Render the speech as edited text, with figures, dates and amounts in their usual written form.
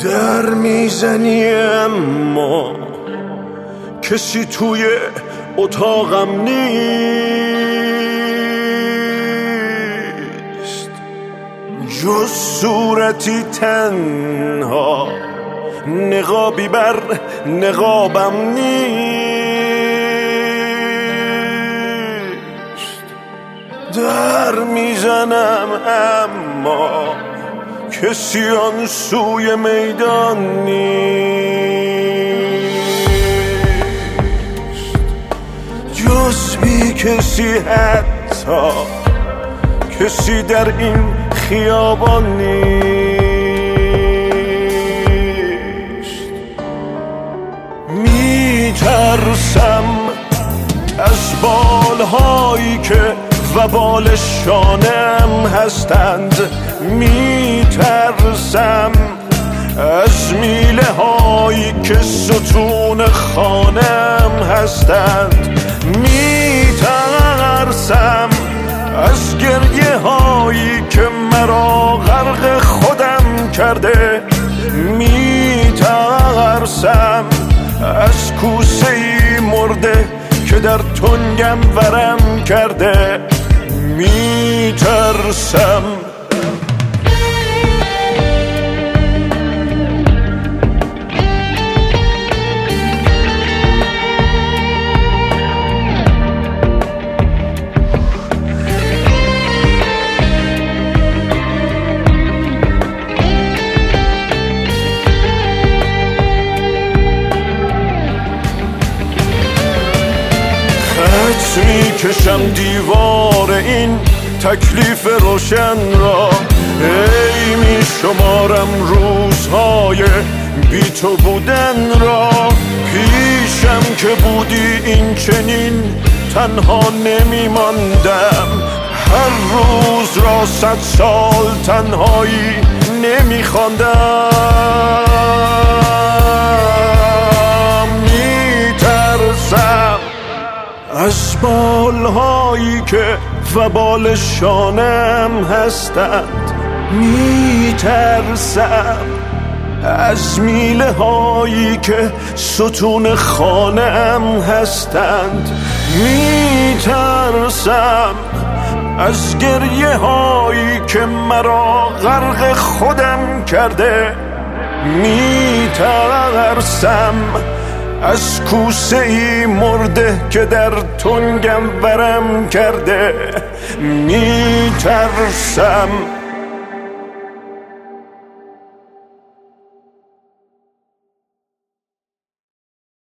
در میزنی اما کسی توی اتاقم نیست، جز صورتی تنها نقابی بر نقابم نیست. در میزنم اما کسی آن سوی میدان نیست، جز بی کسی حتی کسی در این خیابان نیست. میترسم از بالهایی که وبال شانم هستند، میترسم از میله هایی که ستون خانم هستند، میترسم از گریه هایی که مرا غرق خودم کرده، میترسم از کوسه‌ای مرده که در تنگم ورم کرده، میترسم میکشم دیوار این تکلیف روشن را، ای میشمارم روزهای بی تو بودن را. پیشم که بودی این چنین تنها نمیماندم، هر روز را 100 سال تنهایی نمیخواندم. میترسم از بالهایی که وبال شانم هستند، میترسم از میله هایی که ستون خانم هستند، میترسم از گریه هایی که مرا غرق خودم کرده، میترسم از کوسه‌ای مرده که در تنگم ورم کرده، میترسم